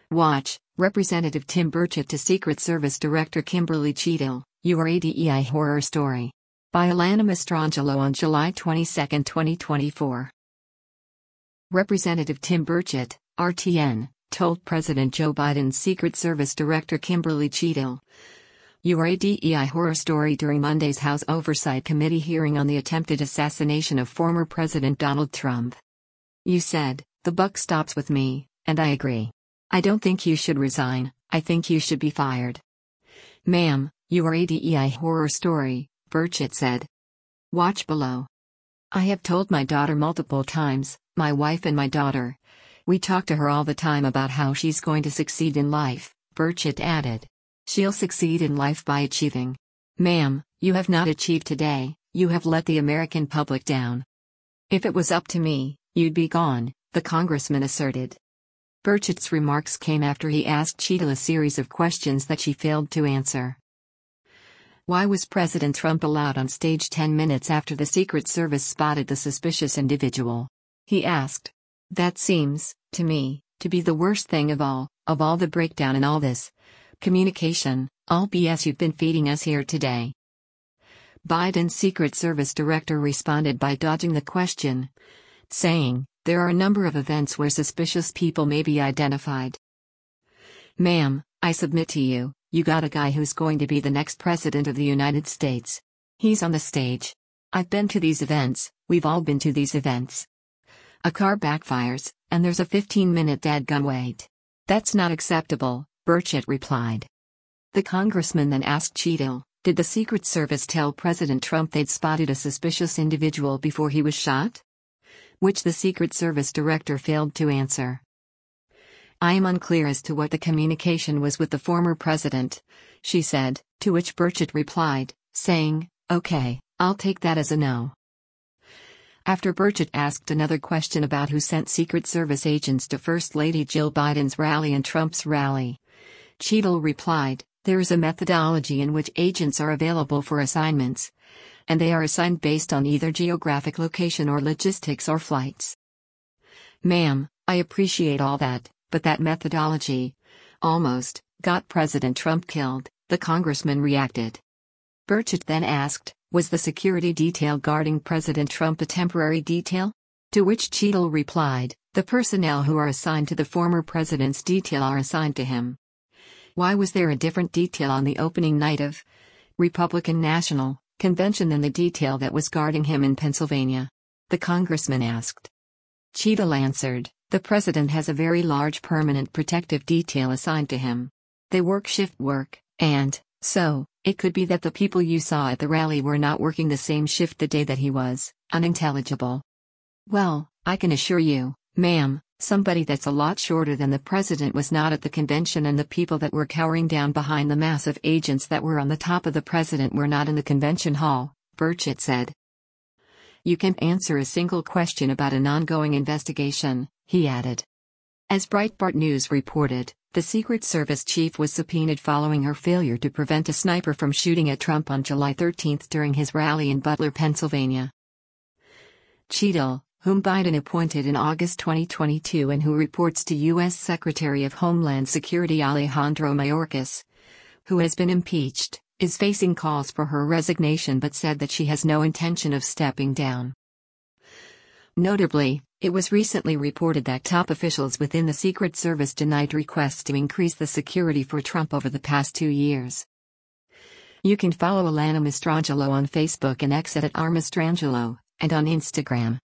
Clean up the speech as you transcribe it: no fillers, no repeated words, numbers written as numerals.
Watch, Representative Tim Burchett to Secret Service Director Kimberly Cheadle, URADEI horror story. By Alana Mastrangelo on July 22, 2024. Representative Tim Burchett, RTN, told President Joe Biden's Secret Service Director Kimberly Cheadle, URADEI horror story during Monday's House Oversight Committee hearing on the attempted assassination of former President Donald Trump. "You said, the buck stops with me, and I agree. I don't think you should resign, I think you should be fired." "Ma'am, URADEI horror story," Burchett said. Watch below. "I have told my daughter multiple times, my wife and my daughter. We talk to her all the time about how she's going to succeed in life," Burchett added. "She'll succeed in life by achieving. Ma'am, you have not achieved today, you have let the American public down. If it was up to me, you'd be gone," the congressman asserted. Burchett's remarks came after he asked Cheadle a series of questions that she failed to answer. Why was President Trump allowed on stage 10 minutes after the Secret Service spotted the suspicious individual? He asked. "That seems, to me, to be the worst thing of all the breakdown in all this communication, all BS you've been feeding us here today." Biden's Secret Service director responded by dodging the question, saying, "There are a number of events where suspicious people may be identified." "Ma'am, I submit to you, you got a guy who's going to be the next president of the United States. He's on the stage. I've been to these events, we've all been to these events. A car backfires, and there's a 15-minute dadgum wait. That's not acceptable," Burchett replied. The congressman then asked Cheadle, "Did the Secret Service tell President Trump they'd spotted a suspicious individual before he was shot?" Which the Secret Service director failed to answer. "I am unclear as to what the communication was with the former president," she said, to which Burchett replied, saying, "Okay, I'll take that as a no." After Burchett asked another question about who sent Secret Service agents to First Lady Jill Biden's rally and Trump's rally, Cheadle replied, "There is a methodology in which agents are available for assignments, and they are assigned based on either geographic location or logistics or flights." "Ma'am, I appreciate all that, but that methodology almost got President Trump killed," the congressman reacted. Burchett then asked, "Was the security detail guarding President Trump a temporary detail?" To which Cheadle replied, "The personnel who are assigned to the former president's detail are assigned to him." "Why was there a different detail on the opening night of Republican National Convention than the detail that was guarding him in Pennsylvania?" the congressman asked. Cheadle answered, "The president has a very large permanent protective detail assigned to him. They work shift work, and so it could be that the people you saw at the rally were not working the same shift the day that he was." Unintelligible. "Well, I can assure you, ma'am, somebody that's a lot shorter than the president was not at the convention, and the people that were cowering down behind the mass of agents that were on the top of the president were not in the convention hall," Burchett said. "You can't answer a single question about an ongoing investigation," he added. As Breitbart News reported, the Secret Service chief was subpoenaed following her failure to prevent a sniper from shooting at Trump on July 13 during his rally in Butler, Pennsylvania. Cheadle, whom Biden appointed in August 2022 and who reports to U.S. Secretary of Homeland Security Alejandro Mayorkas, who has been impeached, is facing calls for her resignation but said that she has no intention of stepping down. Notably, it was recently reported that top officials within the Secret Service denied requests to increase the security for Trump over the past 2 years. You can follow Alana Mastrangelo on Facebook and X at @rmastrangelo, and on Instagram